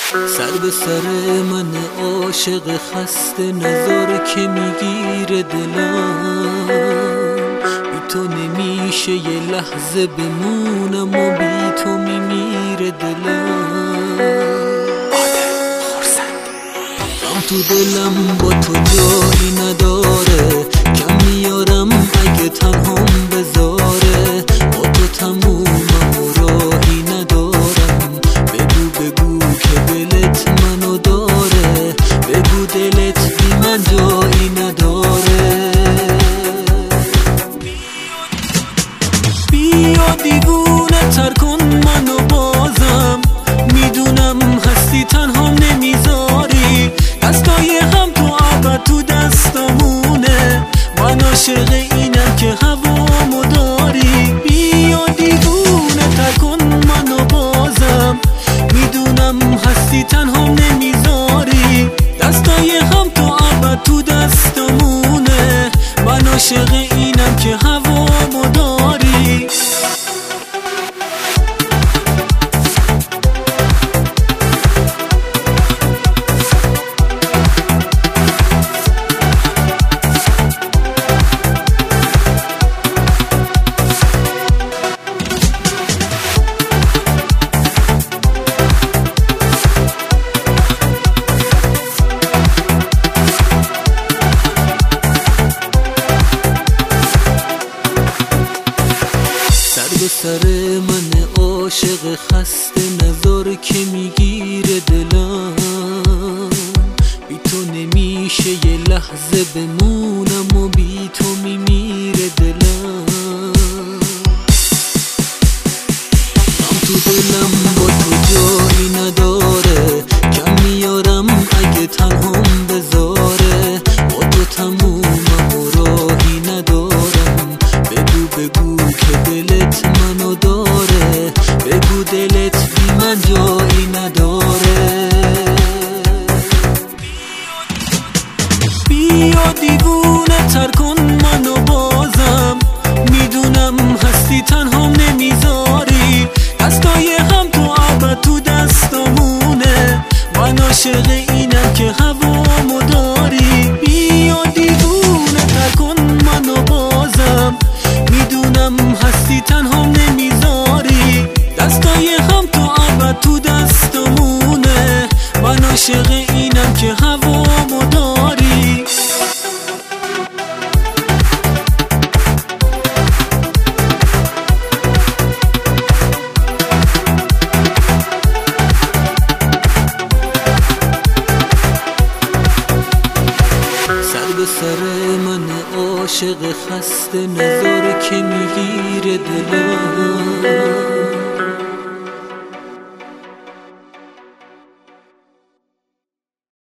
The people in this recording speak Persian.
سر به سر من عاشق خسته نظر که میگیره دلم، بی تو نمیشه یه لحظه بمونم و بی تو میمیره دلم. غم تو دلم با تو جایی نداره، کم میارم اگه تنهام بذاره. با تو تمومم و راهی ندارم، بگو که دلت منو داره، بگو دلت بی من جایی نداره. بیا دیوونه تر کن منو بازم، میدونم هستی تنهام نمیذاری، دستای هم تو ابد تو دستامونه، من عاشق اینم که هوامو داری. بیا دیوونه تر کن منو بازم، میدونم هستی تنهام نمیذاری، دستای هم تو ابد تو دستامونه، من عاشق اینم که هوامو داری. به سر من عاشق خسته نظر که میگیره دلم، بی تو نمیشه یه لحظه بمونم و بی تو میمیره دلم. غم تو دلم با تو جایی نداره، کم میارم اگه تنهام بذاره. با تو تمومم و راهی ندارم، بگو که دلت منو داره، بگو دلت بی من جایی نداره. بیا دیوونه تر کن منو بازم، میدونم هستی تنهام نمیذاری، دستای هم تو ابد تو دستامونه، من عاشق اینم که هوامو داری. بیا دیوونه تر کن منو بازم، میدونم هستی تنهام نمیذاری، دستای هم تو ابد تو دستمونه، من عاشق اینم که هوامو داری. سر به سر من عاشق خسته نظر که میگیره دلم.